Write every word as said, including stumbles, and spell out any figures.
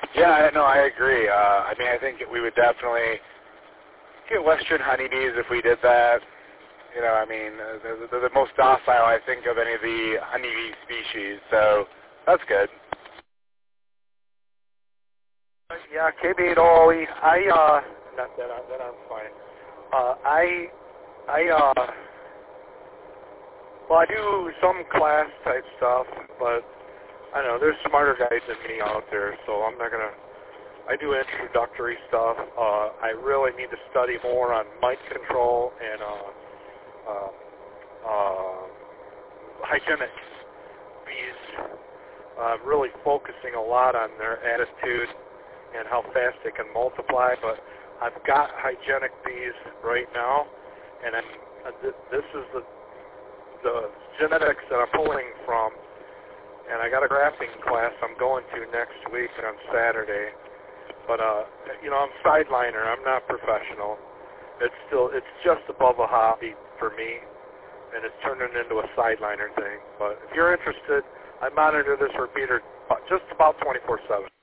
Yeah, I- no, I agree. Uh, I mean, I think we would definitely get Western honeybees if we did that. You know, I mean, they're, they're the most docile, I think, of any of the honeybee species, so that's good. Yeah, K B eight O E. I uh, not that I'm, that I'm fine. Uh, I I uh, well, I do some class type stuff, but I don't know. There's smarter guys than me out there, so I'm not gonna. I do introductory stuff. Uh, I really need to study more on mite control and uh, uh, uh, hygienic bees. I'm really focusing a lot on their attitude and how fast they can multiply, but I've got hygienic bees right now, and I'm, uh, th- this is the the genetics that I'm pulling from, and I got a grafting class I'm going to next week on Saturday, but uh, you know, I'm sideliner, I'm not professional. It's still, it's just above a hobby for me, and it's turning into a sideliner thing, but if you're interested, I monitor this repeater just about twenty-four seven.